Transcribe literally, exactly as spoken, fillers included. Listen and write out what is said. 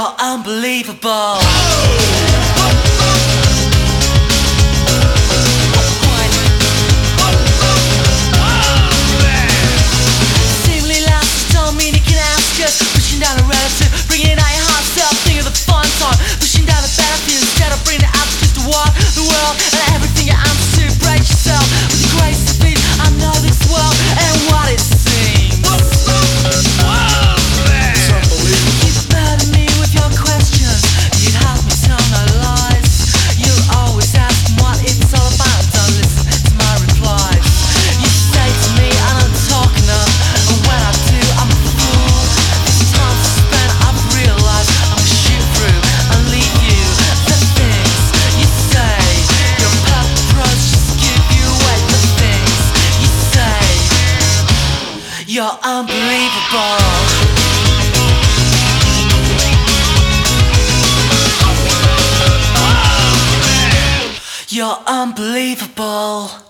You're unbelievable. Seemingly lost, don't mean you can ask us. Pushing down a relative, bringing out your heart self. Think of the fun time, pushing down the battlefield instead of bringing it out just to walk the world and everything you am to break yourself with the grace of peace. I know this world and what it seems. You're unbelievable. You're unbelievable.